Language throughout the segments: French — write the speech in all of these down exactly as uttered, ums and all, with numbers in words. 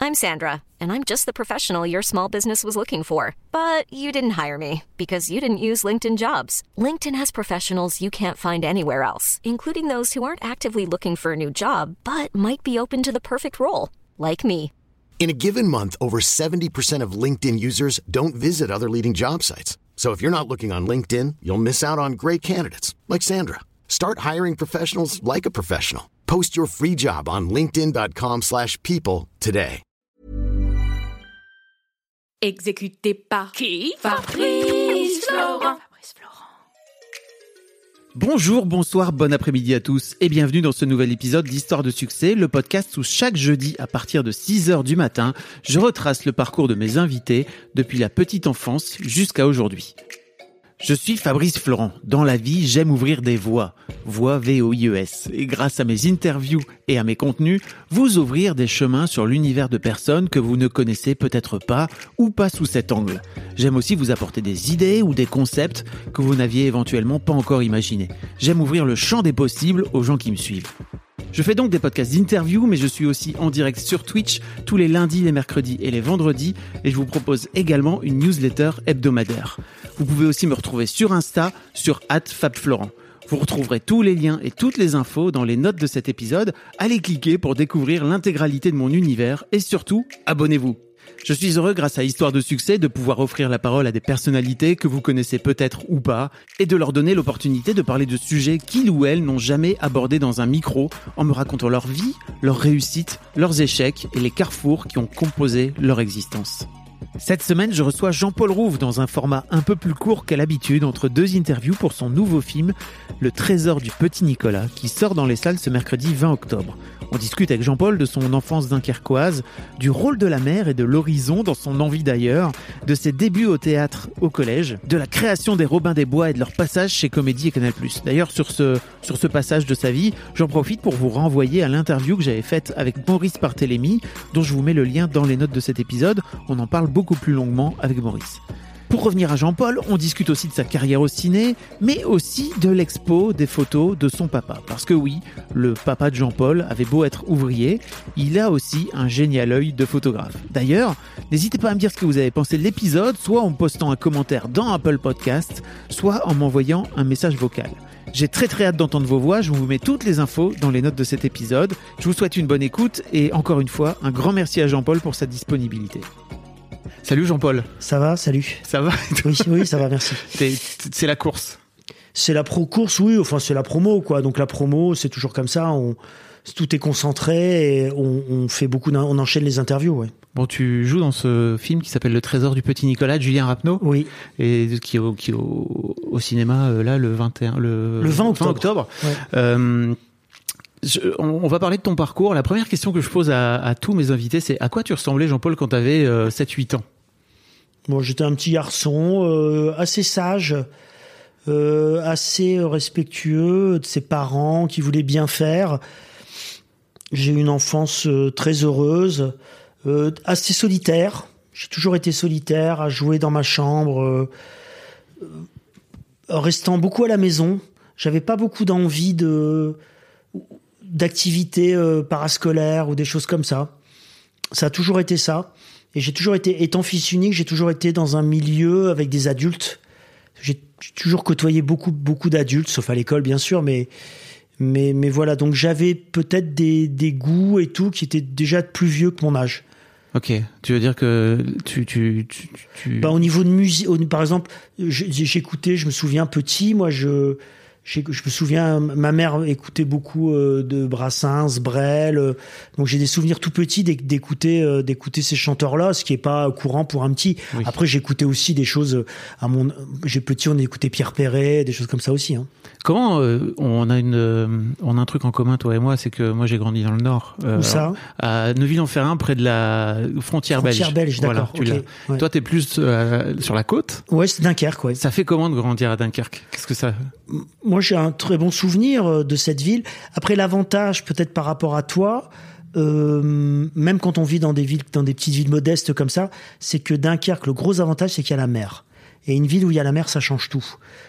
I'm Sandra, and I'm just the professional your small business was looking for. But you didn't hire me because you didn't use LinkedIn Jobs. LinkedIn has professionals you can't find anywhere else, including those who aren't actively looking for a new job, but might be open to the perfect role, like me. In a given month, over seventy percent of LinkedIn users don't visit other leading job sites. So if you're not looking on LinkedIn, you'll miss out on great candidates like Sandra. Start hiring professionals like a professional. Post your free job on linkedin.com slash people today. Exécuté par qui? Fabrice Florent. Bonjour, bonsoir, bon après-midi à tous et bienvenue dans ce nouvel épisode d'Histoire de succès, le podcast où chaque jeudi à partir de six heures du matin, je retrace le parcours de mes invités depuis la petite enfance jusqu'à aujourd'hui. Je suis Fabrice Florent. Dans la vie, j'aime ouvrir des voies. Voies V O I E S. Et grâce à mes interviews et à mes contenus, vous ouvrir des chemins sur l'univers de personnes que vous ne connaissez peut-être pas ou pas sous cet angle. J'aime aussi vous apporter des idées ou des concepts que vous n'aviez éventuellement pas encore imaginés. J'aime ouvrir le champ des possibles aux gens qui me suivent. Je fais donc des podcasts d'interview, mais je suis aussi en direct sur Twitch tous les lundis, les mercredis et les vendredis, et je vous propose également une newsletter hebdomadaire. Vous pouvez aussi me retrouver sur Insta, sur arobase fabflorent. Vous retrouverez tous les liens et toutes les infos dans les notes de cet épisode. Allez cliquer pour découvrir l'intégralité de mon univers, et surtout, abonnez-vous. Je suis heureux, grâce à Histoire de succès, de pouvoir offrir la parole à des personnalités que vous connaissez peut-être ou pas, et de leur donner l'opportunité de parler de sujets qu'ils ou elles n'ont jamais abordés dans un micro, en me racontant leur vie, leurs réussites, leurs échecs et les carrefours qui ont composé leur existence. Cette semaine, je reçois Jean-Paul Rouve dans un format un peu plus court qu'à l'habitude, entre deux interviews pour son nouveau film, Le Trésor du Petit Nicolas, qui sort dans les salles ce mercredi vingt octobre. On discute avec Jean-Paul de son enfance dunkerquoise, du rôle de la mer et de l'horizon dans son envie d'ailleurs, de ses débuts au théâtre au collège, de la création des Robins des Bois et de leur passage chez Comédie et Canal plus. D'ailleurs, sur ce, sur ce passage de sa vie, j'en profite pour vous renvoyer à l'interview que j'avais faite avec Maurice Barthélémy, dont je vous mets le lien dans les notes de cet épisode. On en parle beaucoup plus longuement avec Maurice. Pour revenir à Jean-Paul, on discute aussi de sa carrière au ciné, mais aussi de l'expo des photos de son papa. Parce que oui, le papa de Jean-Paul avait beau être ouvrier, il a aussi un génial œil de photographe. D'ailleurs, n'hésitez pas à me dire ce que vous avez pensé de l'épisode, soit en me postant un commentaire dans Apple Podcast, soit en m'envoyant un message vocal. J'ai très très hâte d'entendre vos voix, je vous mets toutes les infos dans les notes de cet épisode. Je vous souhaite une bonne écoute et encore une fois, un grand merci à Jean-Paul pour sa disponibilité. Salut Jean-Paul. Ça va, salut. Ça va? Oui, oui, ça va, merci. C'est, c'est la course. C'est la pro-course, oui, enfin c'est la promo, quoi. Donc la promo, c'est toujours comme ça, on, tout est concentré et on, on fait beaucoup, on enchaîne les interviews, ouais. Bon, tu joues dans ce film qui s'appelle Le Trésor du Petit Nicolas de Julien Rapneau. Oui. Et qui est au, qui est au, au cinéma, là, le vingt et un, le, le vingt octobre. vingt octobre. Ouais. Euh, Je, on, on va parler de ton parcours. La première question que je pose à, à tous mes invités, c'est à quoi tu ressemblais, Jean-Paul, quand tu avais euh, sept huit ans? Bon, j'étais un petit garçon euh, assez sage, euh, assez respectueux de ses parents, qui voulaient bien faire. J'ai eu une enfance euh, très heureuse, euh, assez solitaire. J'ai toujours été solitaire, à jouer dans ma chambre, euh, euh, restant beaucoup à la maison. J'avais pas beaucoup d'envie de... d'activités euh, parascolaires ou des choses comme ça. Ça a toujours été ça. Et j'ai toujours été, étant fils unique, j'ai toujours été dans un milieu avec des adultes. J'ai toujours côtoyé beaucoup, beaucoup d'adultes, sauf à l'école, bien sûr, mais, mais, mais voilà. Donc j'avais peut-être des, des goûts et tout qui étaient déjà plus vieux que mon âge. Ok. Tu veux dire que tu, tu, tu, tu... Bah, au niveau de musique, par exemple, j'écoutais, je me souviens petit, moi, je, Je me souviens, ma mère écoutait beaucoup euh, de Brassens, Brel, euh, donc j'ai des souvenirs tout petits d'écouter euh, d'écouter ces chanteurs-là, ce qui est pas courant pour un petit. Oui. Après, j'écoutais aussi des choses. À mon, j'ai petit, on écoutait Pierre Perret, des choses comme ça aussi. Hein. Comment euh, on a une, euh, on a un truc en commun, toi et moi, c'est que moi j'ai grandi dans le Nord. Euh, Où ça? À Neuville-en-Ferrain, près de la frontière, frontière belge. Frontière belge, d'accord. Voilà, okay. Ouais. Toi, t'es plus euh, sur la côte. Ouais, c'est Dunkerque, ouais. Ça fait comment de grandir à Dunkerque? Qu'est-ce que ça? Moi, j'ai un très bon souvenir de cette ville. Après, l'avantage, peut-être par rapport à toi, euh, même quand on vit dans des villes, dans des petites villes modestes comme ça, c'est que Dunkerque, le gros avantage, c'est qu'il y a la mer. Et une ville où il y a la mer, ça change tout.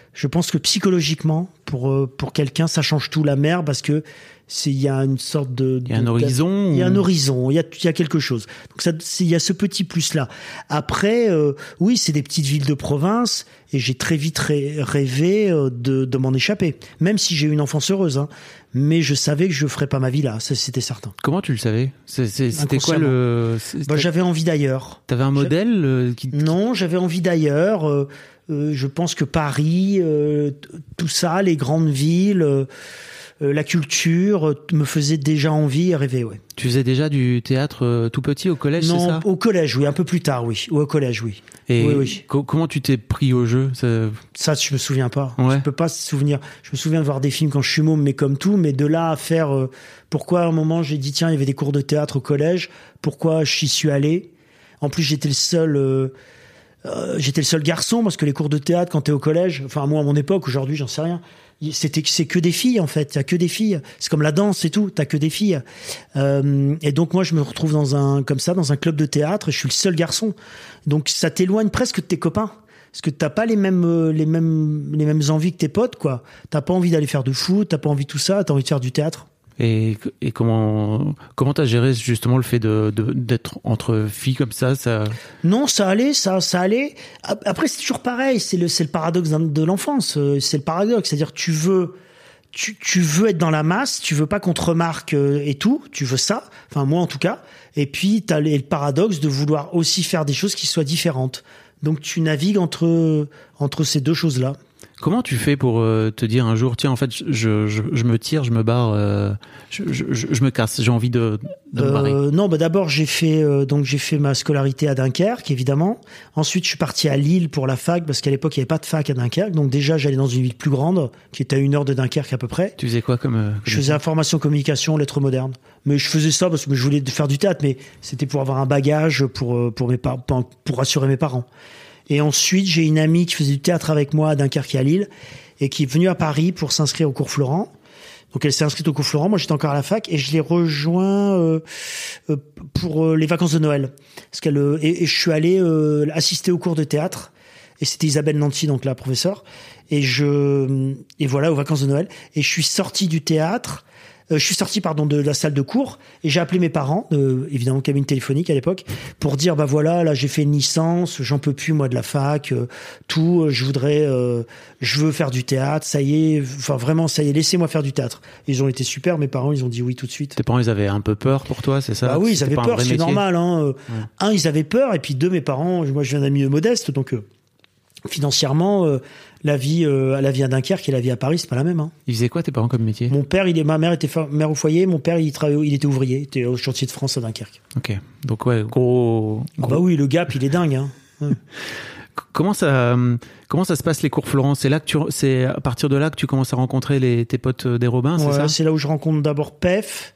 je pense que psychologiquement, pour euh, pour quelqu'un, ça change tout, la mer, parce que c'est il y a une sorte de il y a un horizon, il y a ou... un horizon, il y a il y a quelque chose. Donc ça, il y a ce petit plus là. Après, euh, oui, c'est des petites villes de province, et j'ai très vite rê- rêvé euh, de de m'en échapper, même si j'ai eu une enfance heureuse, hein. Mais je savais que je ferais pas ma vie là, ça, c'était certain. Comment tu le savais? c'est, c'est, C'était quoi le c'était... Bah, j'avais envie d'ailleurs. T'avais un modèle euh, qui... Non, j'avais envie d'ailleurs. Euh, euh, je pense que Paris, euh, t- tout ça, les grandes villes, euh, euh, la culture, euh, me faisait déjà envie et rêver, ouais. Tu faisais déjà du théâtre euh, tout petit au collège, non, c'est ça? Au collège, oui, un peu plus tard, oui. Ou au collège, oui. Et oui, oui. Co- comment tu t'es pris au jeu? ça... ça, je me souviens pas. Ouais. Je peux pas se souvenir. Je me souviens de voir des films quand je suis môme, mais comme tout. Mais de là à faire, euh, pourquoi à un moment j'ai dit tiens, il y avait des cours de théâtre au collège. Pourquoi j'y suis allé? En plus, j'étais le seul. Euh, euh, j'étais le seul garçon, parce que les cours de théâtre quand t'es au collège, enfin moi à mon époque, aujourd'hui j'en sais rien. C'était c'est que des filles en fait, il y a que des filles. C'est comme la danse et tout, t'as que des filles. Euh, et donc moi je me retrouve dans un comme ça dans un club de théâtre et je suis le seul garçon. Donc ça t'éloigne presque de tes copains, parce que t'as pas les mêmes les mêmes les mêmes envies que tes potes, quoi. T'as pas envie d'aller faire de foot, t'as pas envie de tout ça, t'as envie de faire du théâtre. Et, et comment comment t'as géré justement le fait de, de d'être entre filles comme ça, ça... Non, ça allait, ça ça allait. Après c'est toujours pareil, c'est le c'est le paradoxe de l'enfance, c'est le paradoxe, c'est-à-dire tu veux tu tu veux être dans la masse, tu veux pas qu'on te remarque et tout, tu veux ça, enfin moi en tout cas. Et puis t'as le paradoxe de vouloir aussi faire des choses qui soient différentes. Donc tu navigues entre entre ces deux choses-là. Comment tu fais pour euh, te dire un jour, tiens, en fait, je, je, je me tire, je me barre, euh, je, je, je me casse, j'ai envie de, de me barrer? Euh, non, bah d'abord j'ai fait euh, donc j'ai fait ma scolarité à Dunkerque, évidemment. Ensuite, je suis parti à Lille pour la fac, parce qu'à l'époque il n'y avait pas de fac à Dunkerque. Donc déjà j'allais dans une ville plus grande, qui était à une heure de Dunkerque à peu près. Tu faisais quoi comme, euh, comme Je faisais information, communication, lettres modernes. Mais je faisais ça parce que je voulais faire du théâtre, mais c'était pour avoir un bagage pour pour mes par- pour rassurer mes parents. Et ensuite, j'ai une amie qui faisait du théâtre avec moi à Dunkerque et à Lille, et qui est venue à Paris pour s'inscrire au cours Florent. Donc elle s'est inscrite au cours Florent, moi j'étais encore à la fac, et je l'ai rejoint euh, euh, pour euh, les vacances de Noël. Parce qu'elle, euh, et, et je suis allé euh, assister au cours de théâtre, et c'était Isabelle Nanty, donc la professeure, et je et voilà, aux vacances de Noël, et je suis sorti du théâtre, euh, je suis sorti pardon de la salle de cours, et j'ai appelé mes parents, euh, évidemment cabine téléphonique à l'époque, pour dire bah voilà, là j'ai fait une licence, j'en peux plus moi de la fac, euh, tout, euh, je voudrais, euh, je veux faire du théâtre, ça y est, enfin vraiment ça y est, laissez-moi faire du théâtre. Ils ont été super, mes parents, ils ont dit oui tout de suite. Tes parents, ils avaient un peu peur pour toi, c'est ça? Bah oui, ils C'était avaient pas un peur, vrai c'est métier? normal. Hein. Ouais. Un, ils avaient peur, et puis deux, mes parents, moi je viens d'un milieu modeste, donc euh, financièrement, euh, la vie, euh, la vie à Dunkerque et la vie à Paris, c'est pas la même. Hein. Ils faisaient quoi tes parents comme métier? Mon père, il est, ma mère était fa- mère au foyer, mon père il travaillait, il était ouvrier, il était au chantier de France à Dunkerque. Ok, donc ouais, gros. Ah gros... bah oui, le gap, il est dingue. Hein. Ouais. Comment ça, comment ça se passe les cours Florent? C'est là que tu, c'est à partir de là que tu commences à rencontrer les, tes potes des Robins, c'est Ouais, ça? c'est là où je rencontre d'abord P E F.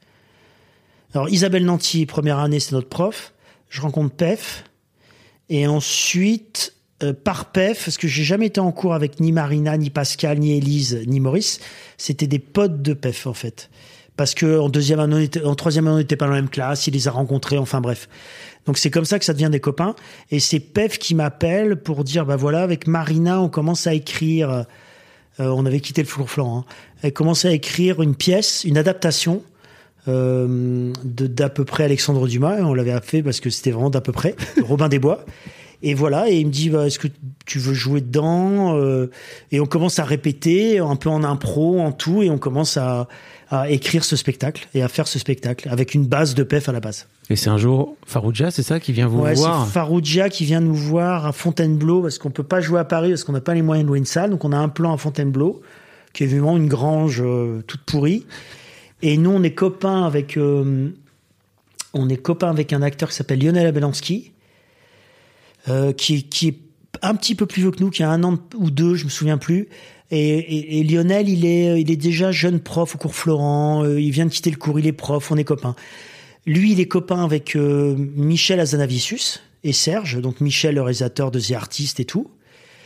Alors Isabelle Nanty, première année, c'est notre prof. Je rencontre P E F. Et ensuite, euh, par P E F, parce que j'ai jamais été en cours avec ni Marina, ni Pascal, ni Élise, ni Maurice. C'était des potes de P E F, en fait. Parce que en deuxième année, on était, en troisième année, on n'était pas dans la même classe, il les a rencontrés, enfin bref. Donc c'est comme ça que ça devient des copains. Et c'est P E F qui m'appelle pour dire, bah voilà, avec Marina, on commence à écrire, euh, on avait quitté le cours Florent, hein. Elle commençait à écrire une pièce, une adaptation, euh, de, d'à peu près Alexandre Dumas, et on l'avait fait parce que c'était vraiment d'à peu près, Robin des Bois. Et voilà, et il me dit, bah, est-ce que tu veux jouer dedans? euh, Et on commence à répéter, un peu en impro, en tout, et on commence à, à écrire ce spectacle, et à faire ce spectacle, avec une base de P E F à la base. Et c'est un jour Farouja, c'est ça, qui vient vous ouais, voir? C'est Farouja qui vient nous voir à Fontainebleau, parce qu'on peut pas jouer à Paris, parce qu'on n'a pas les moyens de louer une salle, donc on a un plan à Fontainebleau, qui est vraiment une grange euh, toute pourrie. Et nous, on est copains avec, euh, on est copains avec un acteur qui s'appelle Lionel Abelansky, euh, qui, qui est un petit peu plus vieux que nous, qui a un an ou deux, je me souviens plus. Et, et, et Lionel, il est, il est déjà jeune prof au cours Florent. Euh, il vient de quitter le cours, il est prof, on est copains. Lui, il est copain avec euh, Michel Hazanavicius et Serge, donc Michel, le réalisateur de The Artist et tout.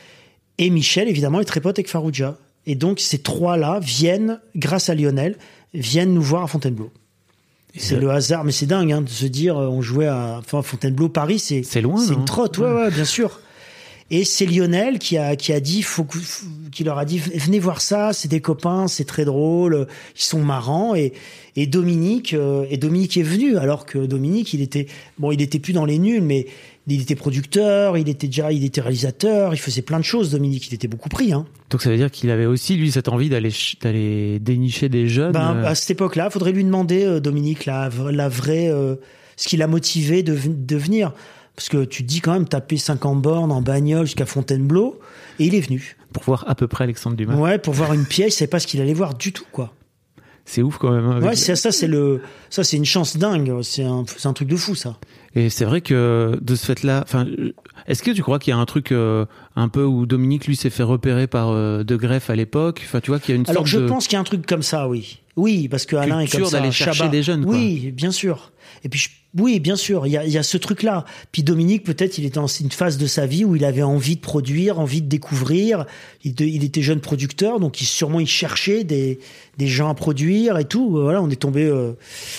Et Michel, évidemment, est très pote avec Farouja. Et donc, ces trois-là viennent, grâce à Lionel, viennent nous voir à Fontainebleau. Et c'est ça... le hasard, mais c'est dingue hein, de se dire, on jouait à enfin, Fontainebleau, Paris, c'est, c'est loin, c'est non une trotte, ouais, ouais, bien sûr. Et c'est Lionel qui a qui a dit faut que, qui leur a dit venez voir ça, c'est des copains, c'est très drôle, ils sont marrants et et Dominique euh, et Dominique est venu alors que Dominique il était bon il était plus dans les nuls mais il était producteur, il était déjà il était réalisateur, il faisait plein de choses Dominique, il était beaucoup pris hein. Donc ça veut dire qu'il avait aussi lui cette envie d'aller d'aller dénicher des jeunes. Ben, euh... à cette époque-là, faudrait lui demander euh, Dominique la la vraie euh, ce qui l'a motivé de de venir. Parce que tu te dis quand même taper cinquante bornes en bagnole jusqu'à Fontainebleau, et il est venu. Pour voir à peu près Alexandre Dumas. Ouais, pour voir une pièce, il savait pas ce qu'il allait voir du tout, quoi. C'est ouf quand même. Hein, ouais, c'est, ça, c'est le, ça, c'est une chance dingue. C'est un, c'est un truc de fou, ça. Et c'est vrai que de ce fait-là, enfin, est-ce que tu crois qu'il y a un truc euh, un peu où Dominique lui s'est fait repérer par euh, De Greff à l'époque, enfin, tu vois qu'il y a une Alors sorte je de... pense qu'il y a un truc comme ça, oui. Oui, parce que Alain est comme ça. d'aller chercher Chabat. des jeunes. Quoi. Oui, bien sûr. Et puis, je, oui, bien sûr, il y a, il y a ce truc-là. Puis Dominique, peut-être, il était dans une phase de sa vie où il avait envie de produire, envie de découvrir. Il, de, il était jeune producteur, donc il, sûrement il cherchait des, des gens à produire et tout. Voilà, on est tombé euh,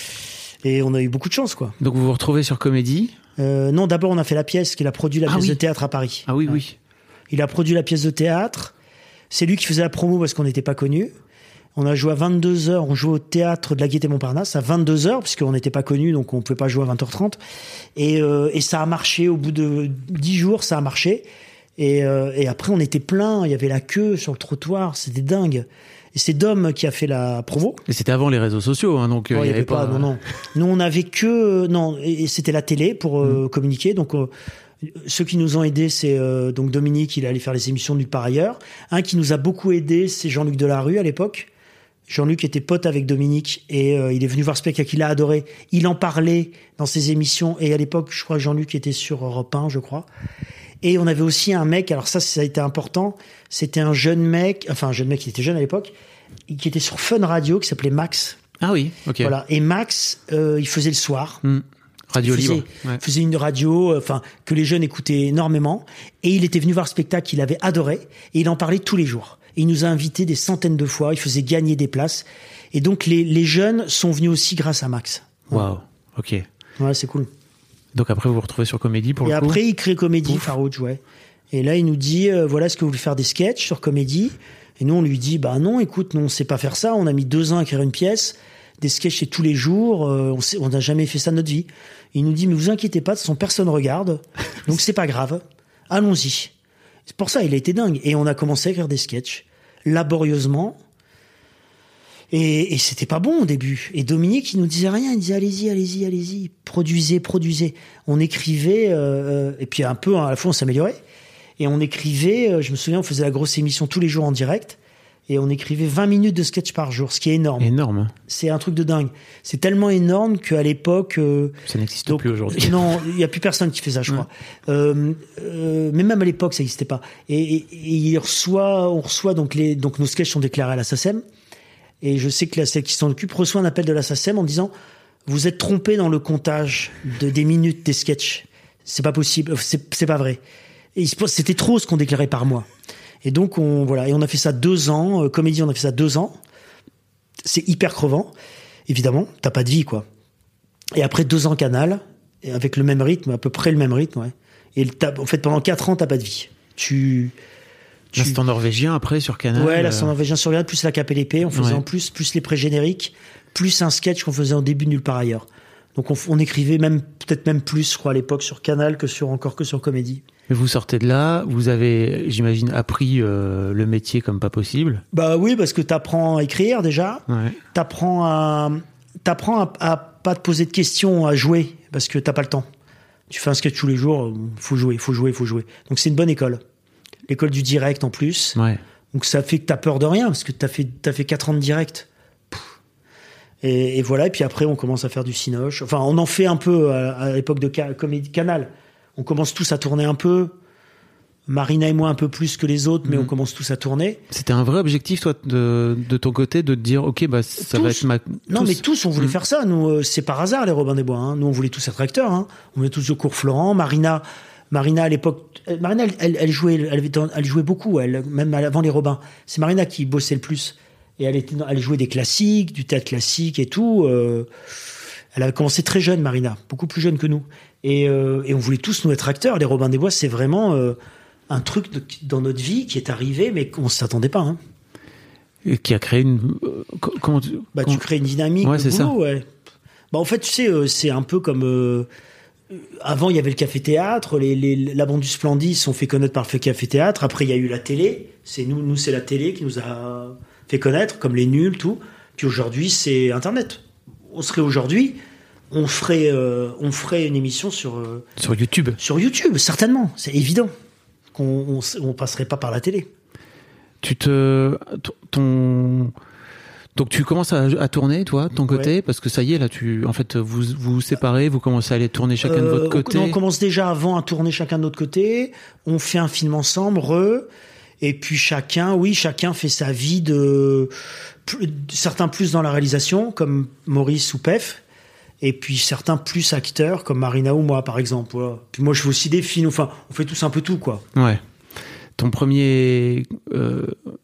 et on a eu beaucoup de chance, quoi. Donc vous vous retrouvez sur Comédie. Euh, non, d'abord on a fait la pièce, qu'il a produit la ah pièce oui. de théâtre à Paris. Ah oui, ouais. oui. Il a produit la pièce de théâtre. C'est lui qui faisait la promo parce qu'on n'était pas connus. On a joué à vingt-deux heures, on jouait au théâtre de la Gaîté-Montparnasse à vingt-deux heures, puisqu'on n'était pas connus, donc on pouvait pas jouer à vingt heures trente. Et, euh, et ça a marché, au bout de dix jours, ça a marché. Et, euh, et après, on était plein, il y avait la queue sur le trottoir, c'était dingue. Et c'est Dom qui a fait la promo. Et c'était avant les réseaux sociaux, hein, donc il oh, y, y avait, avait pas... pas... Non, non. Nous, on avait que... Non, et c'était la télé pour euh, mmh. communiquer, donc... Euh, ceux qui nous ont aidés, c'est euh, donc Dominique, il est allé faire les émissions nulle part ailleurs. Un qui nous a beaucoup aidé, c'est Jean-Luc Delarue à l'époque. Jean-Luc était pote avec Dominique et euh, il est venu voir ce spectacle, il a adoré. Il en parlait dans ses émissions et à l'époque, je crois que Jean-Luc était sur Europe un, je crois. Et on avait aussi un mec, alors ça, ça a été important, c'était un jeune mec, enfin un jeune mec qui était jeune à l'époque, qui était sur Fun Radio, qui s'appelait Max. Ah oui, ok. Voilà. Et Max, euh, il faisait le soir. Mmh. Radio il faisait, libre. Ouais. faisait une radio, enfin euh, que les jeunes écoutaient énormément. Et il était venu voir le spectacle, il avait adoré, et il en parlait tous les jours. Et il nous a invités des centaines de fois, il faisait gagner des places. Et donc les, les jeunes sont venus aussi grâce à Max. Waouh, wow. Ok. Ouais, c'est cool. Donc après vous vous retrouvez sur Comédie pour et le coup. Et après il crée Comédie, Farouche, ouais. Et là il nous dit, euh, voilà, est-ce que vous voulez faire des sketchs sur Comédie? Et nous on lui dit, bah non, écoute, nous on sait pas faire ça, on a mis deux ans à écrire une pièce. Des sketchs c'est tous les jours, euh, on n'a jamais fait ça de notre vie. Il nous dit, mais vous inquiétez pas, de toute façon personne regarde, donc c'est pas grave, allons-y. C'est pour ça, il a été dingue. Et on a commencé à écrire des sketchs, laborieusement, et, et c'était pas bon au début. Et Dominique, il nous disait rien, il disait, allez-y, allez-y, allez-y, produisez, produisez. On écrivait, euh, et puis un peu, à la fois on s'améliorait, et on écrivait, euh, je me souviens, on faisait la grosse émission tous les jours en direct, et on écrivait vingt minutes de sketch par jour, ce qui est énorme. Énorme. C'est un truc de dingue. C'est tellement énorme qu'à l'époque... Euh, ça n'existe donc, plus aujourd'hui. Non, il n'y a plus personne qui fait ça, je crois. Ouais. Euh, euh, mais même à l'époque, ça n'existait pas. Et, et, et il reçoit, on reçoit donc les, donc nos sketchs sont déclarés à la SACEM. Et je sais que la celle qui s'en occupe reçoit un appel de la SACEM en disant vous êtes trompé dans le comptage de des minutes des sketchs. C'est pas possible, c'est, c'est pas vrai. Et c'était trop ce qu'on déclarait par mois. Et donc on voilà, et on a fait ça deux ans. Euh, Comédie, on a fait ça deux ans. C'est hyper crevant, évidemment. T'as pas de vie, quoi. Et après deux ans Canal, et avec le même rythme, à peu près le même rythme, ouais. Et en fait, pendant quatre ans, t'as pas de vie. Tu, tu... L'instant norvégien après sur Canal. Ouais, l'instant norvégien sur Canal, plus la K P L P, on faisait ouais. en plus, plus les pré-génériques, plus un sketch qu'on faisait en début de nulle part ailleurs. Donc on, on écrivait même peut-être même plus, je crois, à l'époque sur Canal que sur encore que sur Comédie. Mais vous sortez de là, vous avez, j'imagine, appris euh, le métier comme pas possible. Bah oui, parce que t'apprends à écrire déjà, ouais. t'apprends à t'apprends à, à pas te poser de questions, à jouer, parce que t'as pas le temps. Tu fais un sketch tous les jours, faut jouer, faut jouer, faut jouer. Donc c'est une bonne école. L'école du direct en plus. Ouais. Donc ça fait que t'as peur de rien, parce que t'as fait, t'as fait quatre ans de direct. Et, et voilà, et puis après on commence à faire du cinoche. Enfin, on en fait un peu à, à l'époque de ca- Comédie Canal. On commence tous à tourner un peu. Marina et moi un peu plus que les autres, mais mmh. on commence tous à tourner. C'était un vrai objectif, toi, de, de ton côté, de te dire, ok, bah ça tous, va être ma. Non, tous. mais tous, on voulait mmh. faire ça. Nous, c'est par hasard les Robin des Bois. Hein. Nous, on voulait tous être acteurs. Hein. On voulait tous au cours Florent. Marina, Marina à l'époque, Marina, elle, elle, elle jouait, elle, avait, elle jouait beaucoup, elle, même avant les Robins. C'est Marina qui bossait le plus, et elle était, elle jouait des classiques, du théâtre classique et tout. Euh, elle avait commencé très jeune, Marina, beaucoup plus jeune que nous. Et, euh, et on voulait tous nous être acteurs. Les Robin des Bois, c'est vraiment euh, un truc de, dans notre vie qui est arrivé, mais qu'on ne s'attendait pas. Hein. Et qui a créé une... Euh, comment tu... Bah, tu crées une dynamique ouais, de c'est boulot, ça. ouais. Bah, en fait, tu sais, euh, c'est un peu comme... Euh, avant, il y avait le café-théâtre, les, les, la bande du Splendid se sont fait connaître par le café-théâtre. Après, il y a eu la télé. C'est nous, nous, c'est la télé qui nous a fait connaître, comme les nuls, tout. Puis aujourd'hui, c'est Internet. On serait aujourd'hui, on ferait, euh, on ferait une émission sur... Euh, sur YouTube. Sur YouTube, certainement. C'est évident qu'on on, on passerait pas par la télé. Tu te... Ton... Donc tu commences à, à tourner, toi, de ton côté, ouais. Parce que ça y est, là, tu, en fait, vous vous, vous séparez, vous commencez à aller tourner chacun euh, de votre côté. On, on commence déjà avant à tourner chacun de notre côté. On fait un film ensemble, re, et puis chacun, oui, chacun fait sa vie de, plus, certains plus dans la réalisation, comme Maurice ou Pef, et puis certains plus acteurs, comme Marina ou moi, par exemple. Voilà. Puis moi, je fais aussi des films. Enfin, on fait tous un peu tout, quoi. Ouais. Ton premier. Euh...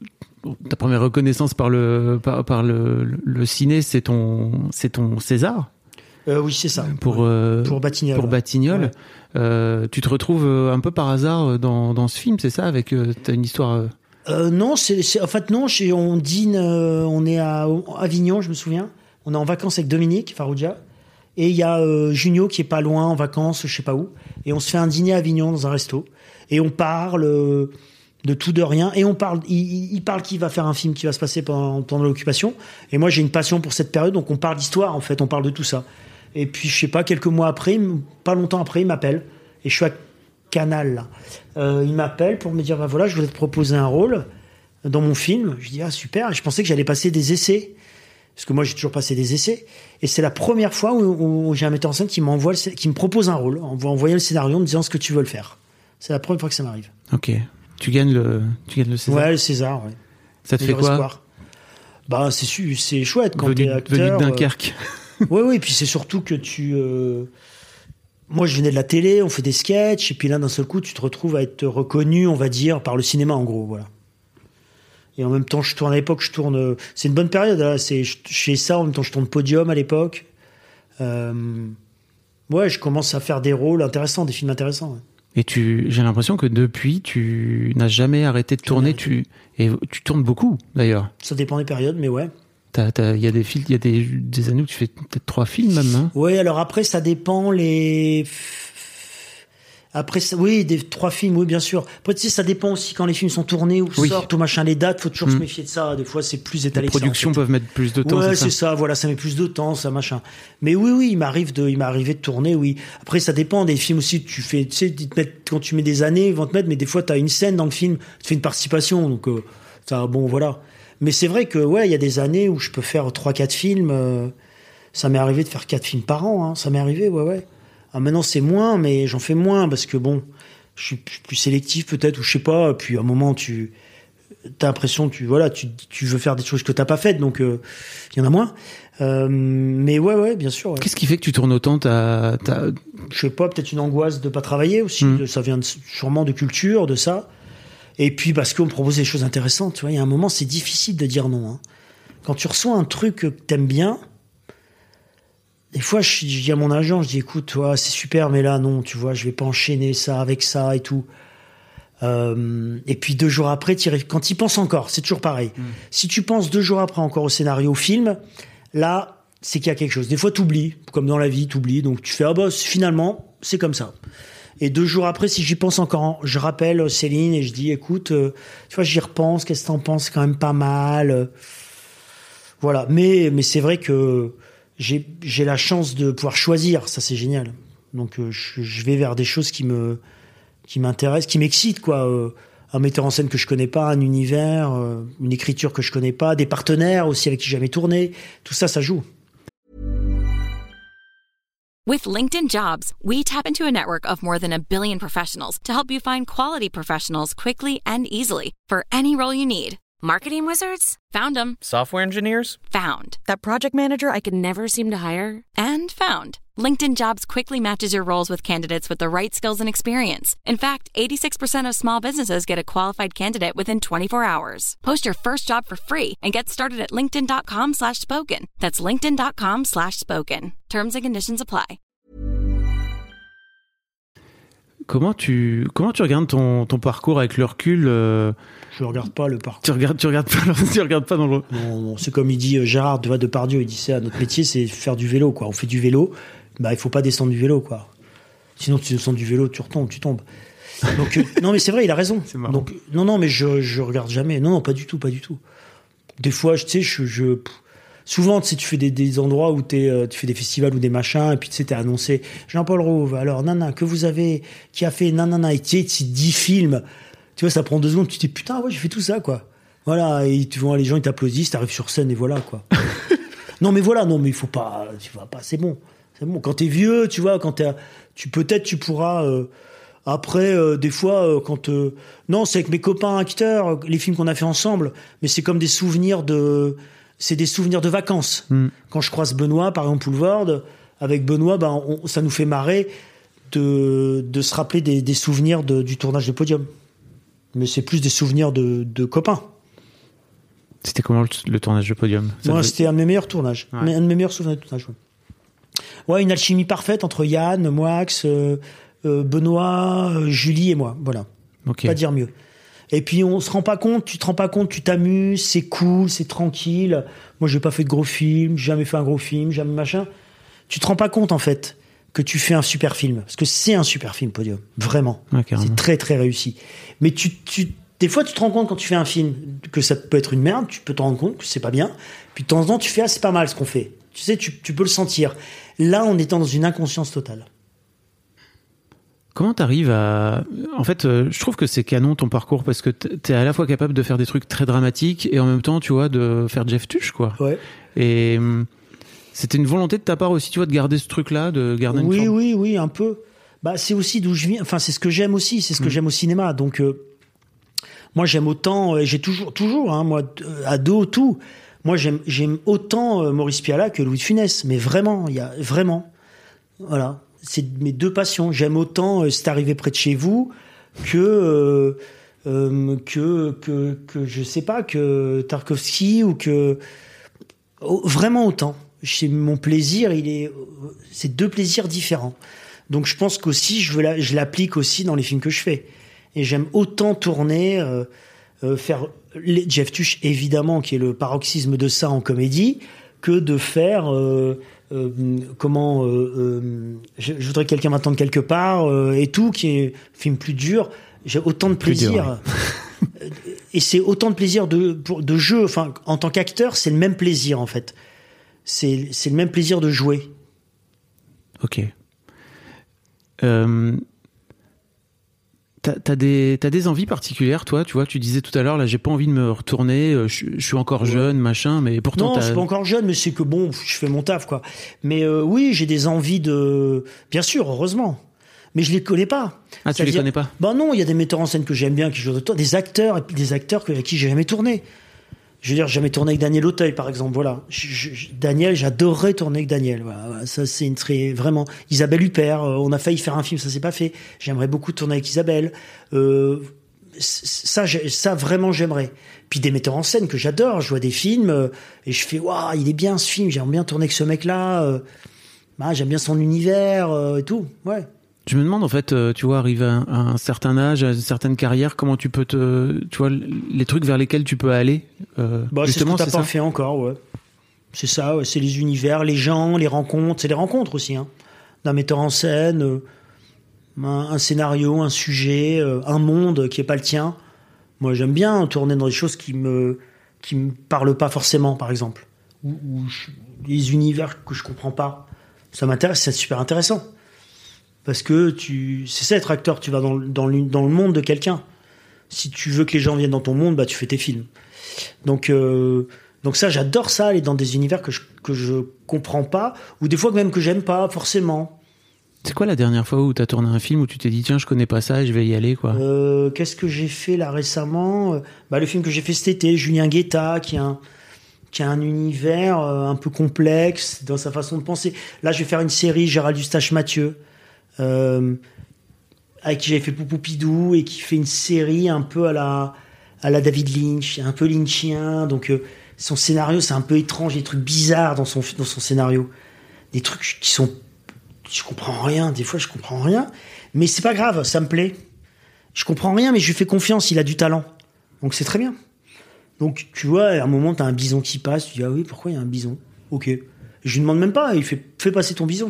Ta première reconnaissance par le par, par le, le ciné, c'est ton c'est ton César. Euh, oui, c'est ça. Pour euh, pour Batignolles. Pour Batignolles. Ouais. Euh, tu te retrouves un peu par hasard dans dans ce film, c'est ça, avec euh, t'as une histoire. Euh... Euh, non, c'est, c'est en fait non. On dîne, euh, on est à Avignon, je me souviens. On est en vacances avec Dominique Farrugia et il y a euh, Junio qui est pas loin en vacances, je sais pas où. Et on se fait un dîner à Avignon dans un resto et on parle. Euh, de tout de rien, et on parle, il, il parle qu'il va faire un film qui va se passer pendant, pendant l'occupation, et moi j'ai une passion pour cette période, donc on parle d'histoire en fait, on parle de tout ça. Et puis je sais pas, quelques mois après, pas longtemps après, il m'appelle, et je suis à Canal là. Euh, il m'appelle pour me dire, bah voilà, je voulais te proposer un rôle dans mon film. Je dis, ah super, et je pensais que j'allais passer des essais, parce que moi j'ai toujours passé des essais, et c'est la première fois où, où j'ai un metteur en scène qui m'envoie, le, qui me propose un rôle, en envoyant le scénario en me disant ce que tu veux le faire. C'est la première fois que ça m'arrive. Ok. Tu gagnes le, tu gagnes le César. Ouais, le César, ouais. Ça te fait quoi? Espoir. Bah, c'est, c'est chouette quand venu, t'es acteur. Venu de Dunkerque. Euh... oui, oui, puis c'est surtout que tu... Euh... Moi, je venais de la télé, on fait des sketchs, et puis là, d'un seul coup, tu te retrouves à être reconnu, on va dire, par le cinéma, en gros, voilà. Et en même temps, je tourne à l'époque, je tourne... C'est une bonne période, là. C'est... Je fais ça, en même temps, je tourne Podium à l'époque. Euh... Ouais, je commence à faire des rôles intéressants, des films intéressants, ouais. Et tu, j'ai l'impression que depuis, tu n'as jamais arrêté de tourner. Tu, et tu tournes beaucoup, d'ailleurs. Ça dépend des périodes, mais ouais. Il y a des films, il y a des, des années où tu fais peut-être trois films même, hein. Oui, alors après, ça dépend les... Après, ça, oui, des trois films, oui, bien sûr. Après, tu sais, ça dépend aussi quand les films sont tournés ou oui. sortent ou machin, les dates, faut toujours mmh. se méfier de ça. Des fois, c'est plus étalé. Les productions que ça, en fait. peuvent mettre plus de temps. Ouais, c'est, c'est ça. ça. Voilà, ça met plus de temps, ça machin. Mais oui, oui, il m'arrive de, il m'est arrivé de tourner, oui. Après, ça dépend des films aussi. Tu fais, tu sais, ils te mettent, quand tu mets des années, ils vont te mettre, mais des fois, t'as une scène dans le film, tu fais une participation, donc euh, ça, bon, voilà. Mais c'est vrai que, ouais, il y a des années où je peux faire trois, quatre films. Euh, ça m'est arrivé de faire quatre films par an. Hein, ça m'est arrivé, ouais, ouais. Ah, maintenant, c'est moins, mais j'en fais moins parce que bon. Je suis plus sélectif peut-être, ou je sais pas, puis à un moment tu t'as l'impression tu voilà tu tu veux faire des choses que t'as pas faites, donc il euh, y en a moins, euh, mais ouais ouais bien sûr ouais. Qu'est-ce qui fait que tu tournes autant? t'as, t'as... Je sais pas, peut-être une angoisse de pas travailler aussi, mmh. ça vient de, sûrement de culture, de ça, et puis parce qu'on me propose des choses intéressantes, tu vois, il y a un moment c'est difficile de dire non, hein. Quand tu reçois un truc que t'aimes bien, des fois, je, je dis à mon agent, je dis, écoute, toi, c'est super, mais là, non, tu vois, je vais pas enchaîner ça avec ça et tout. Euh, et puis deux jours après, quand il pense encore, c'est toujours pareil. Mmh. Si tu penses deux jours après encore au scénario, au film, là, c'est qu'il y a quelque chose. Des fois, t'oublies, comme dans la vie, t'oublies. Donc tu fais, ah bah, finalement, c'est comme ça. Et deux jours après, si j'y pense encore, je rappelle Céline et je dis, écoute, euh, tu vois, j'y repense, qu'est-ce que t'en penses? C'est quand même pas mal. Voilà. Mais, mais c'est vrai que J'ai, j'ai la chance de pouvoir choisir, ça c'est génial. Donc euh, je, je vais vers des choses qui me, qui m'intéressent, qui m'excitent, quoi. Euh, un metteur en scène que je connais pas, un univers, euh, une écriture que je connais pas, des partenaires aussi avec qui j'ai jamais tourné. Tout ça, ça joue. With LinkedIn Jobs, we tap into a network of more than a billion professionals to help you find quality professionals quickly and easily for any role you need. Marketing wizards? Found them. Software engineers? Found. That project manager I could never seem to hire? And found. LinkedIn Jobs quickly matches your roles with candidates with the right skills and experience. In fact, eighty-six percent of small businesses get a qualified candidate within twenty-four hours. Post your first job for free and get started at linkedin.com slash spoken. That's linkedin.com slash spoken. Terms and conditions apply. comment tu comment tu regardes ton ton parcours avec le recul euh... Je regarde pas le parcours. Tu regardes tu regardes pas tu regardes pas dans le. Non, non, c'est comme il dit euh, Gérard de Depardieu, il dit ça. Notre métier, c'est faire du vélo, quoi. On fait du vélo, bah il faut pas descendre du vélo, quoi. Sinon, tu descends du vélo, tu retombes, tu tombes. Donc euh, non, mais c'est vrai, il a raison. C'est marrant. Donc non, non, mais je je regarde jamais. Non, non, pas du tout, pas du tout. Des fois, tu sais, je, je pff, souvent, tu sais, tu fais des, des endroits où t'es, euh, tu fais des festivals ou des machins, et puis tu sais, t'es annoncé Jean-Paul Rouve. Alors, nana, que vous avez, qui a fait nanana, et tu sais, c'est dix films. Tu vois, ça prend deux secondes, tu te dis putain, ouais, j'ai fait tout ça, quoi. Voilà, et tu vois, les gens ils t'applaudissent, t'arrives sur scène et voilà, quoi. Non, mais voilà, non, mais il faut pas, tu vas pas, c'est bon, c'est bon. Quand t'es vieux, tu vois, quand t'es, tu peut-être tu pourras. Euh, Après, euh, des fois, euh, quand... Euh, non, c'est avec mes copains acteurs, les films qu'on a fait ensemble, mais c'est comme des souvenirs de... C'est des souvenirs de vacances. Mm. Quand je croise Benoît, par exemple, Poulvord, avec Benoît, ben, on, ça nous fait marrer de, de se rappeler des, des souvenirs de, du tournage de Podium. Mais c'est plus des souvenirs de, de copains. C'était comment le, le tournage de Podium? Ça Moi, devait... c'était un de mes meilleurs tournages. Ouais. Un de mes meilleurs souvenirs de tournage, ouais. Ouais, une alchimie parfaite entre Yann, Moix... Euh, Euh, Benoît, euh, Julie et moi, voilà. Okay. Pas dire mieux. Et puis on se rend pas compte, tu te rends pas compte, tu t'amuses, c'est cool, c'est tranquille. Moi, j'ai pas fait de gros films, jamais fait un gros film, jamais machin. Tu te rends pas compte en fait que tu fais un super film, parce que c'est un super film, Podium, vraiment. Ouais, c'est très très réussi. Mais tu, tu, des fois, tu te rends compte quand tu fais un film que ça peut être une merde, tu peux te rendre compte que c'est pas bien. Puis de temps en temps, tu fais ah c'est pas mal ce qu'on fait. Tu sais, tu, tu peux le sentir. Là, on est dans une inconscience totale. Comment t'arrives à... En fait, euh, je trouve que c'est canon ton parcours parce que t'es à la fois capable de faire des trucs très dramatiques et en même temps, tu vois, de faire Jeff Tuch, quoi. Ouais. Et euh, c'était une volonté de ta part aussi, tu vois, de garder ce truc-là, de garder une Oui, forme... oui, oui, un peu. Bah, c'est aussi d'où je viens. Enfin, c'est ce que j'aime aussi, c'est ce que mmh. j'aime au cinéma. Donc, euh, moi, j'aime autant... J'ai toujours, toujours, hein, moi, ado, tout. Moi, j'aime, j'aime autant euh, Maurice Pialat que Louis de Funès. Mais vraiment, il y a... Vraiment. Voilà. C'est mes deux passions. J'aime autant euh, C'est arrivé près de chez vous que euh, euh, que que que je sais pas que Tarkovsky ou que oh, vraiment autant. Chez mon plaisir, il est c'est deux plaisirs différents. Donc je pense qu'aussi je veux la, je l'applique aussi dans les films que je fais. Et j'aime autant tourner, euh, euh, faire les, Jeff Tuch évidemment qui est le paroxysme de ça en comédie, que de faire euh, Euh, comment euh, euh, je, je voudrais que quelqu'un m'attende quelque part euh, et tout qui est un film plus dur. J'ai autant de plaisir dur, ouais. Et c'est autant de plaisir de pour, de jeu. Enfin, en tant qu'acteur, c'est le même plaisir en fait. C'est c'est le même plaisir de jouer. Ok. Euh... T'as, t'as, des, t'as des envies particulières, toi, tu vois, tu disais tout à l'heure, là, j'ai pas envie de me retourner, je, je suis encore ouais. jeune, machin, mais pourtant... Non, t'as... je suis pas encore jeune, mais c'est que bon, je fais mon taf, quoi. Mais euh, oui, j'ai des envies de... Bien sûr, heureusement. Mais je les connais pas. Ah, tu les connais pas? Ben non, il y a des metteurs en scène que j'aime bien, qui jouent de toi, des acteurs, et puis des acteurs avec qui j'ai jamais tourné. Je veux dire, j'ai jamais tourné avec Daniel Auteuil, par exemple, voilà. Je, je, Daniel, j'adorerais tourner avec Daniel, voilà. Ça, c'est une très, vraiment. Isabelle Huppert, euh, on a failli faire un film, ça s'est pas fait. J'aimerais beaucoup tourner avec Isabelle. Euh, ça, ça, vraiment, j'aimerais. Puis des metteurs en scène que j'adore, je vois des films, euh, et je fais, waouh, il est bien ce film, j'aimerais bien tourner avec ce mec-là, euh, bah, j'aime bien son univers, euh, et tout, ouais. Je me demande, en fait, tu vois, arrivé à un, à un certain âge, à une certaine carrière, comment tu peux te, tu vois, les trucs vers lesquels tu peux aller, euh, bah, justement, c'est ce que t'as c'est pas ça fait encore, ouais. C'est ça, ouais, c'est les univers, les gens, les rencontres, c'est les rencontres aussi, hein. D'un metteur en scène, euh, un, un scénario, un sujet, euh, un monde qui est pas le tien. Moi, j'aime bien tourner dans des choses qui me, qui me parlent pas forcément, par exemple. Ou, ou je, les univers que je comprends pas. Ça m'intéresse, c'est super intéressant. Parce que tu, c'est ça être acteur, tu vas dans, dans, le, dans le monde de quelqu'un. Si tu veux que les gens viennent dans ton monde, bah tu fais tes films. Donc, euh, donc ça, j'adore ça, aller dans des univers que je, que je comprends pas, ou des fois même que j'aime pas forcément. C'est quoi la dernière fois où tu as tourné un film où tu t'es dit tiens, je connais pas ça et je vais y aller, quoi? euh, Qu'est-ce que j'ai fait là récemment? Bah, le film que j'ai fait cet été, Julien Guetta, qui a un, qui a un univers euh, un peu complexe dans sa façon de penser. Là, je vais faire une série, Gérald Eustache-Mathieu. Euh, avec qui j'avais fait Poupoupidou et qui fait une série un peu à la à la David Lynch, un peu lynchien, donc euh, son scénario c'est un peu étrange, des trucs bizarres dans son dans son scénario, des trucs qui sont je comprends rien, des fois je comprends rien, Mais c'est pas grave, ça me plaît. Je comprends rien, mais je lui fais confiance, il a du talent. Donc c'est très bien. Donc tu vois, à un moment, t'as un bison qui passe, tu dis, ah oui, pourquoi il y a un bison ? Ok. Je lui demande même pas, il fait, fais passer ton bison.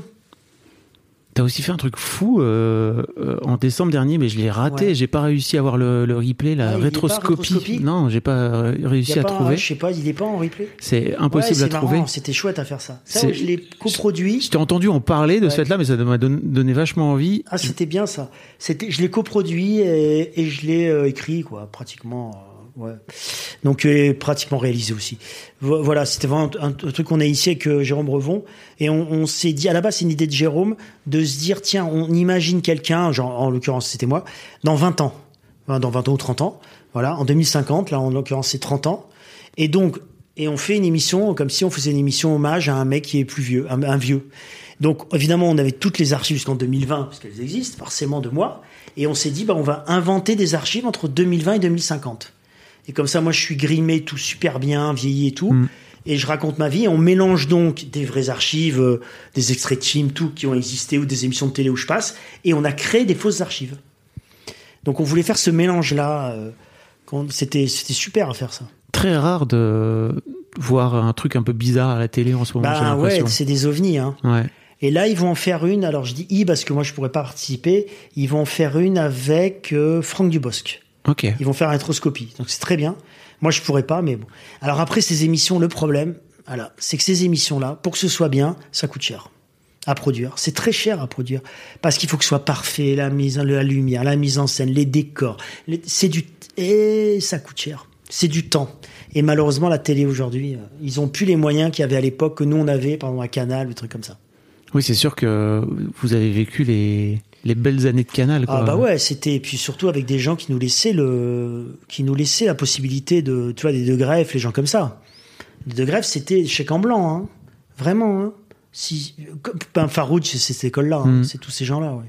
T'as aussi fait un truc fou euh, euh, en décembre dernier, mais je l'ai raté. Ouais. J'ai pas réussi à avoir le, le replay, la ah, rétroscopie. rétroscopie. Non, j'ai pas réussi à pas, trouver. Je sais pas, il est pas en replay. C'est impossible ouais, c'est à marrant, trouver. C'était chouette à faire ça. Ça, je l'ai coproduit. Je t'ai entendu en parler de ouais. ce fait-là, mais ça m'a donné, donné vachement envie. Ah, c'était bien ça. C'était, je l'ai coproduit et, et je l'ai euh, écrit, quoi, pratiquement. Euh, Ouais. Donc euh, pratiquement réalisé aussi. Voilà, c'était vraiment un, un truc qu'on a ici avec euh, Jérôme Revon et on, on s'est dit à la base c'est une idée de Jérôme de se dire tiens on imagine quelqu'un, genre en l'occurrence c'était moi, dans vingt ans, enfin, dans vingt ans ou trente ans, voilà, en deux mille cinquante là en l'occurrence c'est trente ans et donc et on fait une émission comme si on faisait une émission hommage à un mec qui est plus vieux, un, un vieux. Donc évidemment on avait toutes les archives jusqu'en deux mille vingt parce qu'elles existent forcément de moi et on s'est dit bah on va inventer des archives entre deux mille vingt et deux mille cinquante. Et comme ça, moi, je suis grimé, tout super bien, vieilli et tout. Mmh. Et je raconte ma vie. Et on mélange donc des vraies archives, euh, des extraits de films, tout, qui ont existé, ou des émissions de télé où je passe. Et on a créé des fausses archives. Donc, on voulait faire ce mélange-là. Euh, c'était, c'était super à faire ça. Très rare de voir un truc un peu bizarre à la télé en ce moment, bah, j'ai l'impression. Ouais, c'est des ovnis, hein. Ouais. Et là, ils vont en faire une. Alors, je dis « i » parce que moi, je pourrais pas participer. Ils vont en faire une avec euh, Franck Dubosc. Okay. Ils vont faire une rétroscopie. Donc c'est très bien. Moi, je pourrais pas, mais bon. Alors après, ces émissions, le problème, voilà, c'est que ces émissions-là, pour que ce soit bien, ça coûte cher à produire. C'est très cher à produire. Parce qu'il faut que ce soit parfait, la mise, la lumière, la mise en scène, les décors. Les, c'est du, et ça coûte cher. C'est du temps. Et malheureusement, la télé aujourd'hui, ils ont plus les moyens qu'il y avait à l'époque que nous on avait, par exemple, à Canal, des trucs comme ça. Oui, c'est sûr que vous avez vécu les, les belles années de Canal, quoi. Ah bah ouais, c'était, et puis surtout avec des gens qui nous laissaient le, qui nous laissaient la possibilité de, tu vois, des De Greff, les gens comme ça. Les De Greff, c'était chèque en blanc, hein. Vraiment, hein. Si, ben, Farouch, c'est cette école-là, hein. Mmh. C'est tous ces gens-là, ouais.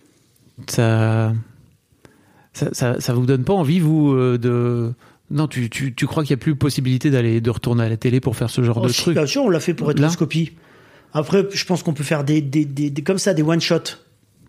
Ça, ça, ça, ça vous donne pas envie, vous, euh, de, non, tu, tu, tu crois qu'il y a plus possibilité d'aller, de retourner à la télé pour faire ce genre oh, de si, truc? Bien sûr, on l'a fait pour rétroscopie. Après, je pense qu'on peut faire des, des, des, des comme ça, des one-shots.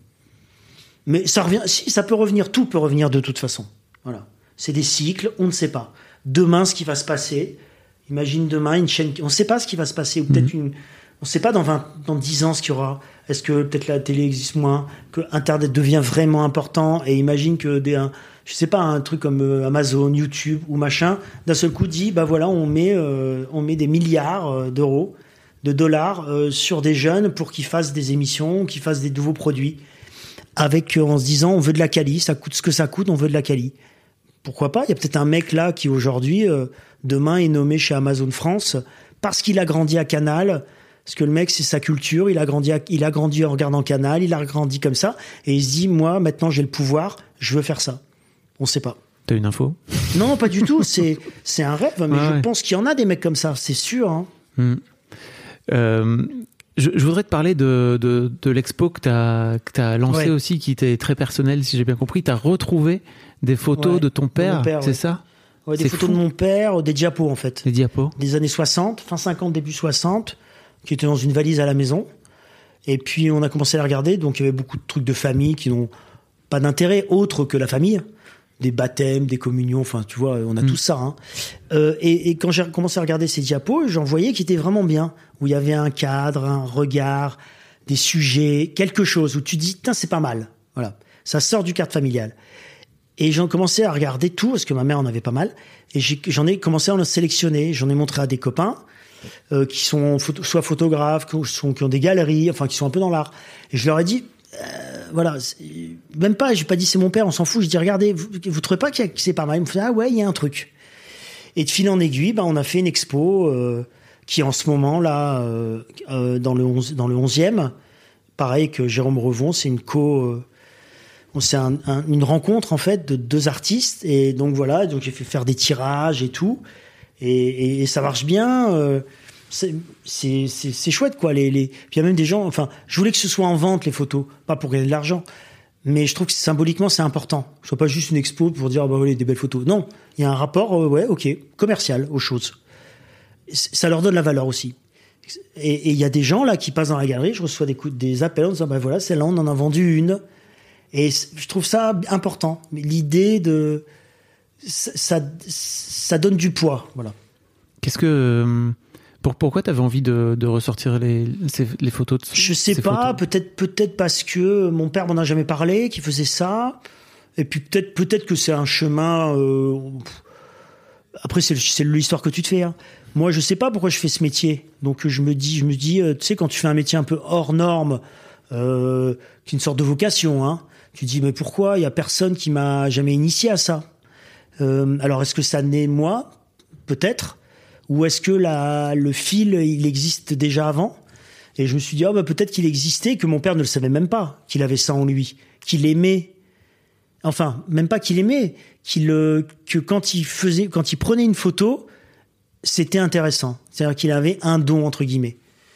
Mais ça revient, si, ça peut revenir, tout peut revenir de toute façon. Voilà. C'est des cycles, on ne sait pas. Demain, ce qui va se passer, imagine demain une chaîne, on ne sait pas ce qui va se passer, ou peut-être mmh. une, on ne sait pas dans vingt, dans dix ans ce qu'il y aura. Est-ce que peut-être la télé existe moins, que Internet devient vraiment important, et imagine que des, un, je sais pas, un truc comme euh, Amazon, YouTube ou machin, d'un seul coup dit, bah voilà, on met, euh, on met des milliards euh, d'euros, de dollars euh, sur des jeunes pour qu'ils fassent des émissions, qu'ils fassent des nouveaux produits, avec euh, en se disant on veut de la quali, ça coûte ce que ça coûte, on veut de la quali. Pourquoi pas ? Il y a peut-être un mec là qui aujourd'hui, euh, demain, est nommé chez Amazon France parce qu'il a grandi à Canal, parce que le mec c'est sa culture, il a grandi, à, il a grandi en regardant Canal, il a grandi comme ça, et il se dit moi maintenant j'ai le pouvoir, je veux faire ça. On sait pas. T'as une info ? Non, pas du tout. C'est c'est un rêve, mais ah je ouais. pense qu'il y en a des mecs comme ça, c'est sûr. Hein. Mmh. Euh, je, je voudrais te parler de, de, de l'expo que tu as lancé ouais. aussi, qui était très personnelle, si j'ai bien compris. Tu as retrouvé des photos ouais, de ton père, de mon père c'est ouais. ça ouais, Des photos fou. de mon père, des diapos en fait. Des diapos Des années soixante, fin cinquante, début soixante, qui étaient dans une valise à la maison. Et puis on a commencé à les regarder, donc il y avait beaucoup de trucs de famille qui n'ont pas d'intérêt autre que la famille. Des baptêmes, des communions, enfin tu vois, on a mmh. tout ça. Hein. Euh, et, et quand j'ai commencé à regarder ces diapos, j'en voyais qui étaient vraiment bien, où il y avait un cadre, un regard, des sujets, quelque chose où tu dis, tiens, c'est pas mal. Voilà, ça sort du cadre familial. Et j'ai commencé à regarder tout, parce que ma mère en avait pas mal, et j'ai, j'en ai commencé à en sélectionner. J'en ai montré à des copains euh, qui sont photo, soit photographes, qui, sont, qui ont des galeries, enfin qui sont un peu dans l'art. Et je leur ai dit, Euh, voilà, même pas, j'ai pas dit c'est mon père, on s'en fout. Je dis regardez, vous, vous trouvez pas que c'est pas mal ? Ils me font ah ouais, il y a un truc. Et de fil en aiguille, bah on a fait une expo euh, qui est en ce moment là euh, euh, dans le onze, dans le onzième. Pareil que Jérôme Revon, c'est une co, euh, c'est un, un, une rencontre en fait de deux artistes et donc voilà, donc j'ai fait faire des tirages et tout et, et, et ça marche bien. Euh, C'est, c'est, c'est, c'est chouette, quoi. Les, les... Puis il y a même des gens, enfin, je voulais que ce soit en vente, les photos, pas pour gagner de l'argent. Mais je trouve que symboliquement, c'est important. Que ce soit pas juste une expo pour dire, ah bah ouais, des belles photos. Non, il y a un rapport, euh, ouais, ok, commercial aux choses. Ça leur donne la valeur aussi. Et il y a des gens, là, qui passent dans la galerie, je reçois des, coups, des appels en disant, bah voilà, celle-là, on en a vendu une. Et je trouve ça important. L'idée de... Ça, ça, ça donne du poids, voilà. Qu'est-ce que... Pour, pourquoi tu avais envie de, de ressortir les, ces, les photos de Je sais pas, peut-être, peut-être parce que mon père m'en a jamais parlé, qu'il faisait ça. Et puis peut-être, peut-être que c'est un chemin... Euh... Après, c'est, c'est l'histoire que tu te fais. Hein. Moi, je sais pas pourquoi je fais ce métier. Donc je me dis, je me dis, euh, tu sais, quand tu fais un métier un peu hors norme, euh, qui est une sorte de vocation, hein, tu te dis, mais pourquoi il y a personne qui m'a jamais initié à ça? Euh, alors, est-ce que ça naît moi? Peut-être. Ou est-ce que la, le fil, il existe déjà avant? Et je me suis dit, oh, bah, peut-être qu'il existait, que mon père ne le savait même pas, qu'il avait ça en lui, qu'il aimait. Enfin, même pas qu'il aimait, qu'il, euh, que quand il faisait, quand il prenait une photo, c'était intéressant. C'est-à-dire qu'il avait un don, entre guillemets.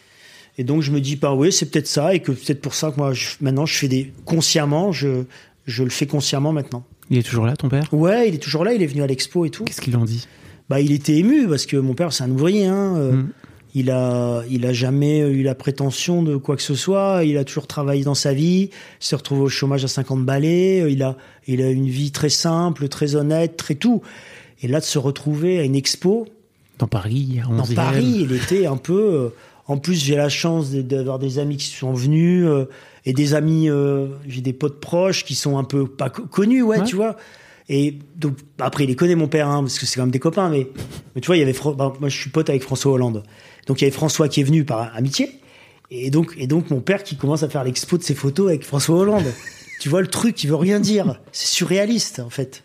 Et donc, je me dis, bah oui, c'est peut-être ça, et que peut-être pour ça que moi, je, maintenant, je fais des, consciemment, je, je le fais consciemment maintenant. Il est toujours là, ton père? Ouais, il est toujours là, il est venu à l'expo et tout. Qu'est-ce qu'il en dit? Bah, il était ému, parce que mon père, c'est un ouvrier, hein. Euh, mm. Il a, il a jamais eu la prétention de quoi que ce soit. Il a toujours travaillé dans sa vie. Il s'est retrouvé au chômage à cinquante balais. Il a, il a une vie très simple, très honnête, très tout. Et là, de se retrouver à une expo. Dans Paris, à Dans Paris, il était un peu, euh, en plus, j'ai la chance d'avoir des amis qui sont venus, euh, et des amis, euh, j'ai des potes proches qui sont un peu pas connus, ouais, ouais. Tu vois. Et donc, après, il les connaît, mon père, hein, parce que c'est quand même des copains, mais, mais tu vois, il y avait, bah, moi, je suis pote avec François Hollande. Donc, il y avait François qui est venu par amitié. Et donc, et donc, mon père qui commence à faire l'expo de ses photos avec François Hollande. Tu vois, le truc, qui veut rien dire. C'est surréaliste, en fait.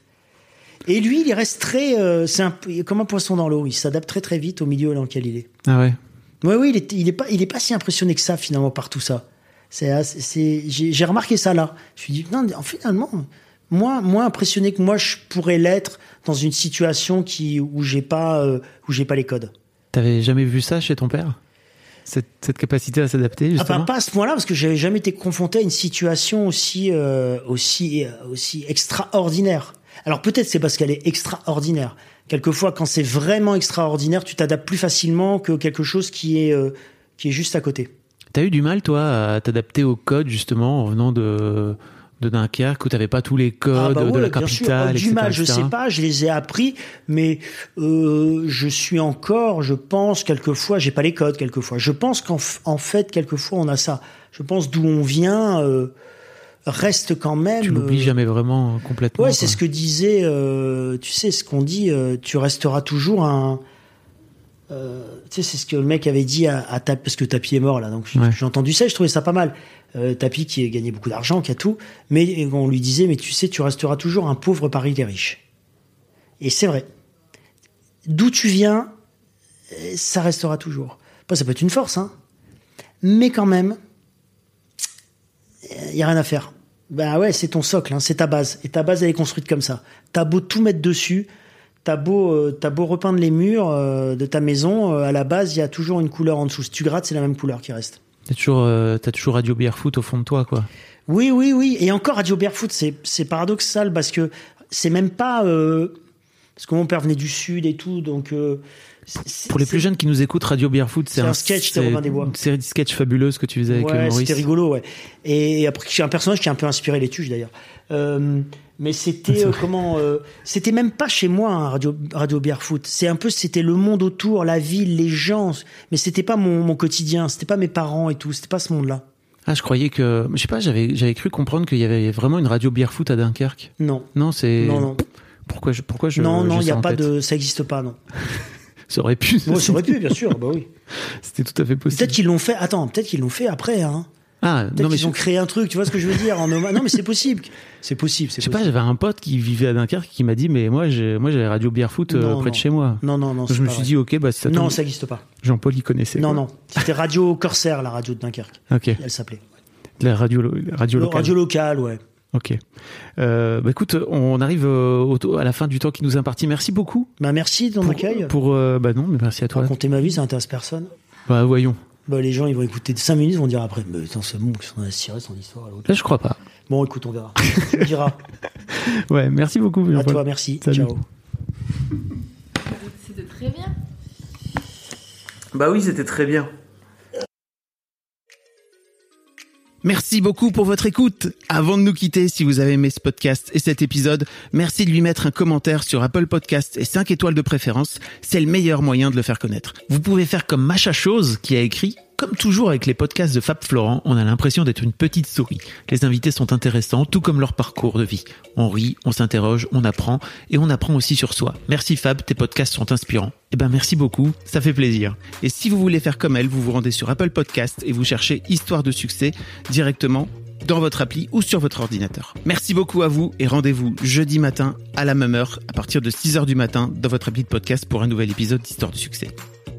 Et lui, il reste très, euh, c'est un, comme un poisson dans l'eau. Il s'adapte très, très vite au milieu dans lequel il est. Ah ouais. Ouais, oui, il est, il est pas, il est pas si impressionné que ça, finalement, par tout ça. C'est, c'est, j'ai, j'ai remarqué ça là. Je me suis dit, non, finalement, moins, moins impressionné que moi, je pourrais l'être dans une situation qui, où j'ai pas, euh, où j'ai pas les codes. T'avais jamais vu ça chez ton père? Cette, cette capacité à s'adapter, justement? Enfin, pas à ce point-là, parce que j'avais jamais été confronté à une situation aussi, euh, aussi, aussi extraordinaire. Alors peut-être c'est parce qu'elle est extraordinaire. Quelquefois, quand c'est vraiment extraordinaire, tu t'adaptes plus facilement que quelque chose qui est, euh, qui est juste à côté. T'as eu du mal, toi, à t'adapter au code, justement, en venant de, de Dunkerque, où t'avais pas tous les codes ah bah ouais, de la capitale, du et cetera, mal, et cetera. Je sais pas, je les ai appris, mais euh, je suis encore, je pense, quelquefois, j'ai pas les codes, quelquefois. Je pense qu'en en fait, quelquefois, on a ça. Je pense d'où on vient... Euh, reste quand même... Tu l'oublies euh... jamais vraiment complètement. Ouais, c'est quoi. Ce que disait, euh, tu sais, ce qu'on dit, euh, tu resteras toujours un... Euh, tu sais, c'est ce que le mec avait dit à, à Tapi, parce que Tapi est mort, là, donc ouais. J'ai entendu ça et je trouvais ça pas mal. Euh, Tapi qui a gagné beaucoup d'argent, qui a tout, mais on lui disait, mais tu sais, tu resteras toujours un pauvre parmi les riches. Et c'est vrai. D'où tu viens, ça restera toujours. Après, ça peut être une force, hein. Mais quand même, il y a rien à faire. Ben ouais, c'est ton socle, hein, c'est ta base. Et ta base, elle est construite comme ça. T'as beau tout mettre dessus, t'as beau, euh, t'as beau repeindre les murs euh, de ta maison, euh, à la base, il y a toujours une couleur en dessous. Si tu grattes, c'est la même couleur qui reste. T'as toujours, euh, t'as toujours Radio Barefoot au fond de toi, quoi. Oui, oui, oui. Et encore Radio Barefoot, c'est, c'est paradoxal parce que c'est même pas... Euh, parce que mon père venait du Sud et tout, donc... Euh, c'est, Pour les plus jeunes qui nous écoutent, Radio Barefoot, c'est, c'est un, un sketch, c'est Robin des Bois. Une série de sketchs fabuleuse que tu faisais avec ouais, Maurice. C'était rigolo, ouais. Et après, j'ai un personnage qui a un peu inspiré les Tuches, d'ailleurs. Euh, mais c'était euh, comment euh, c'était même pas chez moi, hein, Radio Radio Barefoot. C'est un peu, c'était le monde autour, la ville, les gens. Mais c'était pas mon, mon quotidien. C'était pas mes parents et tout. C'était pas ce monde-là. Ah, je croyais que, je sais pas, j'avais j'avais cru comprendre qu'il y avait vraiment une Radio Barefoot à Dunkerque. Non. Non, c'est. Non, non. Pourquoi je pourquoi je. Non, non, il y a pas tête. de, ça existe pas, non. Ça aurait pu. Ouais, ça aurait pu, bien sûr. Bah oui. C'était tout à fait possible. Peut-être qu'ils l'ont fait. Attends, peut-être qu'ils l'ont fait après, hein. Ah, peut-être non, mais qu'ils ont créé un truc, tu vois ce que je veux dire en hommage. Non, mais c'est possible. C'est possible. C'est je sais possible. pas, j'avais un pote qui vivait à Dunkerque qui m'a dit, mais moi, j'ai, moi, j'avais Radio Barefoot euh, non, près non. de chez moi. Non, non, non. Donc, je me suis vrai. dit, ok, bah ça. Non, tombe... ça n'existe pas. Jean-Paul, il connaissait. Non, quoi. non. C'était Radio Corsair, la radio de Dunkerque. Ok. Elle s'appelait. La radio, radio locale. Radio locale, ouais. Ok. Euh, bah écoute, on arrive au, à la fin du temps qui nous est imparti. Merci beaucoup. Bah merci de ton pour, accueil. Pour euh, bah non, mais merci à toi. Raconter ma vie, ça intéresse personne. Bah voyons. Bah les gens, ils vont écouter cinq minutes, ils vont dire après, mais attends, c'est bon, qu'on a tiré son histoire à l'autre. Là, je crois pas. Bon, écoute, on verra. Tu me diras. Ouais, merci beaucoup. À toi, merci. Salut. Ciao. C'était très bien. Bah oui, c'était très bien. Merci beaucoup pour votre écoute. Avant de nous quitter, si vous avez aimé ce podcast et cet épisode, merci de lui mettre un commentaire sur Apple Podcasts et cinq étoiles de préférence. C'est le meilleur moyen de le faire connaître. Vous pouvez faire comme Macha Chose qui a écrit: comme toujours avec les podcasts de Fab Florent, on a l'impression d'être une petite souris. Les invités sont intéressants, tout comme leur parcours de vie. On rit, on s'interroge, on apprend et on apprend aussi sur soi. Merci Fab, tes podcasts sont inspirants. Eh ben merci beaucoup, ça fait plaisir. Et si vous voulez faire comme elle, vous vous rendez sur Apple Podcasts et vous cherchez Histoire de succès directement dans votre appli ou sur votre ordinateur. Merci beaucoup à vous et rendez-vous jeudi matin à la même heure à partir de six heures du matin dans votre appli de podcast pour un nouvel épisode d'Histoire de succès.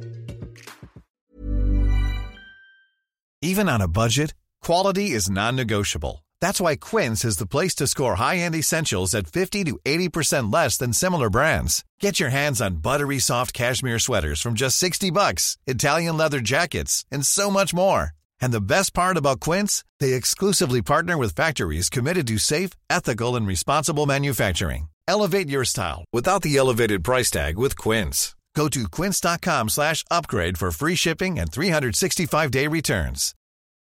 Even on a budget, quality is non-negotiable. That's why Quince is the place to score high-end essentials at fifty to eighty percent less than similar brands. Get your hands on buttery soft cashmere sweaters from just sixty bucks, Italian leather jackets, and so much more. And the best part about Quince, they exclusively partner with factories committed to safe, ethical, and responsible manufacturing. Elevate your style without the elevated price tag with Quince. Go to quince.com slash upgrade for free shipping and three sixty-five day returns.